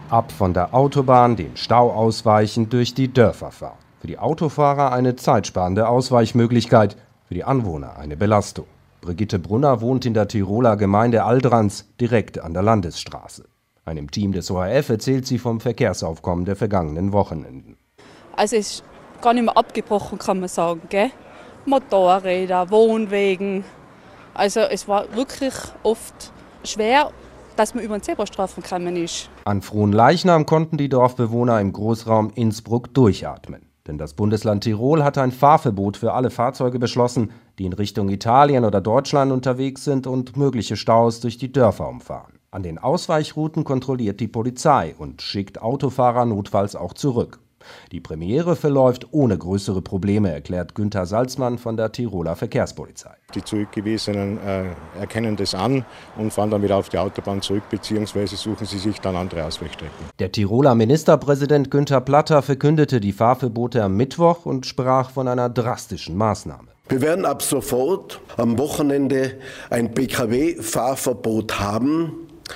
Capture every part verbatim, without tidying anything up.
Ab von der Autobahn, den Stau ausweichen, durch die Dörfer fahren. Für die Autofahrer eine zeitsparende Ausweichmöglichkeit, für die Anwohner eine Belastung. Brigitte Brunner wohnt in der Tiroler Gemeinde Aldranz, direkt an der Landesstraße. Einem Team des O R F erzählt sie vom Verkehrsaufkommen der vergangenen Wochenenden. Also es ist gar nicht mehr abgebrochen, kann man sagen, gell? Motorräder, Wohnwegen. Also es war wirklich oft schwer, dass man über den Zebrastreifen gekommen ist. An Fronleichnam konnten die Dorfbewohner im Großraum Innsbruck durchatmen. Denn das Bundesland Tirol hat ein Fahrverbot für alle Fahrzeuge beschlossen, die in Richtung Italien oder Deutschland unterwegs sind und mögliche Staus durch die Dörfer umfahren. An den Ausweichrouten kontrolliert die Polizei und schickt Autofahrer notfalls auch zurück. Die Premiere verläuft ohne größere Probleme, erklärt Günther Salzmann von der Tiroler Verkehrspolizei. Die Zurückgewiesenen äh, erkennen das an und fahren dann wieder auf die Autobahn zurück, beziehungsweise suchen sie sich dann andere Ausweichstrecken. Der Tiroler Ministerpräsident Günther Platter verkündete die Fahrverbote am Mittwoch und sprach von einer drastischen Maßnahme. Wir werden ab sofort am Wochenende ein P K W-Fahrverbot haben,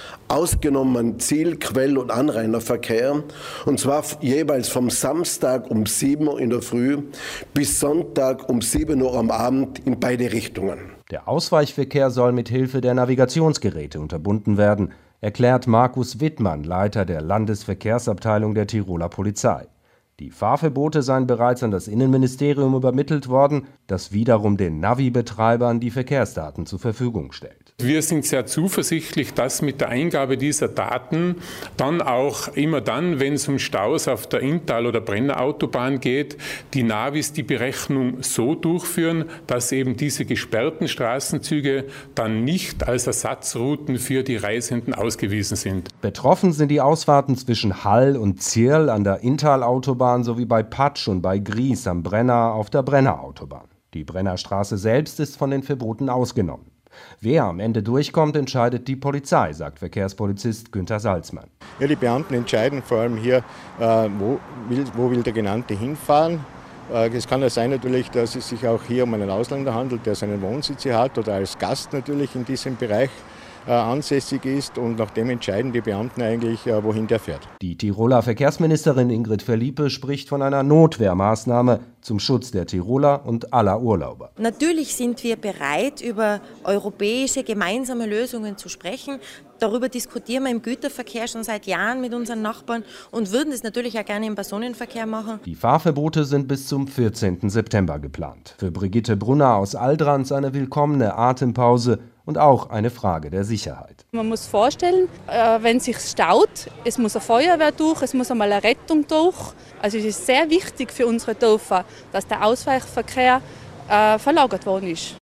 ausgenommen Ziel-, Quell- und Anrainerverkehr, und zwar jeweils vom Samstag um sieben Uhr in der Früh bis Sonntag um sieben Uhr am Abend in beide Richtungen. Der Ausweichverkehr soll mit Hilfe der Navigationsgeräte unterbunden werden, erklärt Markus Wittmann, Leiter der Landesverkehrsabteilung der Tiroler Polizei. Die Fahrverbote seien bereits an das Innenministerium übermittelt worden, das wiederum den Navi-Betreibern die Verkehrsdaten zur Verfügung stellt. Wir sind sehr zuversichtlich, dass mit der Eingabe dieser Daten dann auch immer dann, wenn es um Staus auf der Inntal- oder Brennerautobahn geht, die Navis die Berechnung so durchführen, dass eben diese gesperrten Straßenzüge dann nicht als Ersatzrouten für die Reisenden ausgewiesen sind. Betroffen sind die Ausfahrten zwischen Hall und Zierl an der Inntal-Autobahn sowie bei Patsch und bei Gries am Brenner auf der Brennerautobahn. Die Brennerstraße selbst ist von den Verboten ausgenommen. Wer am Ende durchkommt, entscheidet die Polizei, sagt Verkehrspolizist Günther Salzmann. Ja, die Beamten entscheiden vor allem hier, äh, wo, will, wo will der Genannte hinfahren. Äh, es kann ja sein natürlich, dass es sich auch hier um einen Ausländer handelt, der seinen Wohnsitz hier hat oder als Gast natürlich in diesem Bereich äh, ansässig ist, und nach dem entscheiden die Beamten eigentlich, äh, wohin der fährt. Die Tiroler Verkehrsministerin Ingrid Verliepe spricht von einer Notwehrmaßnahme zum Schutz der Tiroler und aller Urlauber. Natürlich sind wir bereit, über europäische gemeinsame Lösungen zu sprechen. Darüber diskutieren wir im Güterverkehr schon seit Jahren mit unseren Nachbarn und würden es natürlich auch gerne im Personenverkehr machen. Die Fahrverbote sind bis zum vierzehnten September geplant. Für Brigitte Brunner aus Aldranz eine willkommene Atempause und auch eine Frage der Sicherheit. Man muss vorstellen, wenn es sich staut, es muss eine Feuerwehr durch, es muss einmal eine Rettung durch. Also es ist sehr wichtig für unsere Dörfer, dass der Ausweichverkehr äh, verlagert worden ist.